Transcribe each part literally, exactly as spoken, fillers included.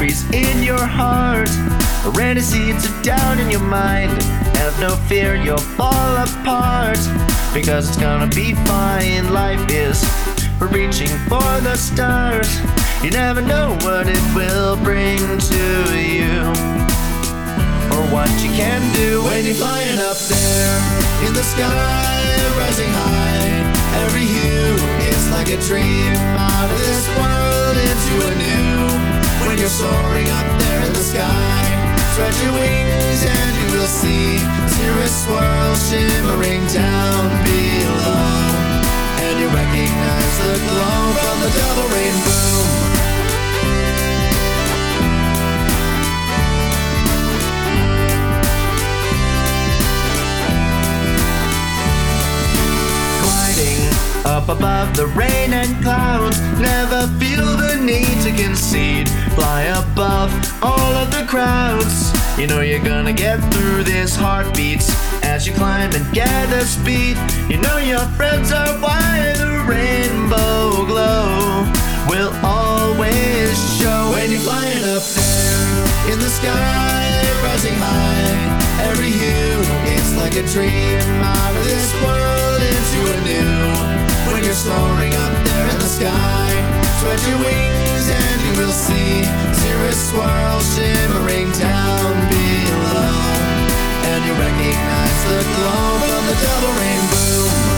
worries in your heart, or any seeds of doubt in your mind, have no fear, you'll fall apart, because it's gonna be fine. Life is reaching for the stars. You never know what it will bring to you, or what you can do when you're flying up there in the sky, rising high. Every hue is like a dream, out of this world into a new. When you're soaring up there in the sky, spread your wings and you will see cirrus swirl shimmering down below, and you recognize the glow from the double rainbow. Up above the rain and clouds, never feel the need to concede. Fly above all of the crowds, you know you're gonna get through this. Heartbeats as you climb and gather speed, you know your friends are why the rainbow glow will always show. When you're flying up there in the sky, rising high. Every hue, it's like a dream, out of this world into a new. When you're soaring up there in the sky, spread your wings and you will see cirrus swirl shimmering down below, and you recognize the glow from the double rainbow.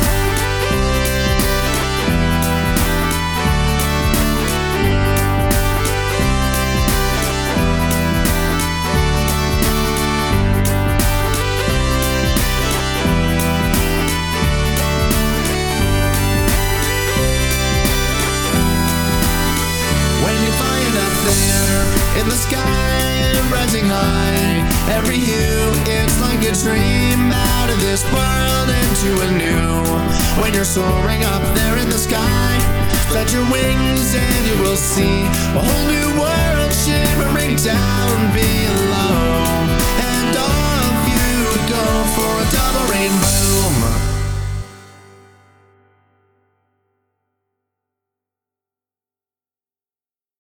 In the sky, rising high. Every hue, it's like a dream, out of this world into a new. When you're soaring up there in the sky, spread your wings and you will see a whole new world shimmering down below.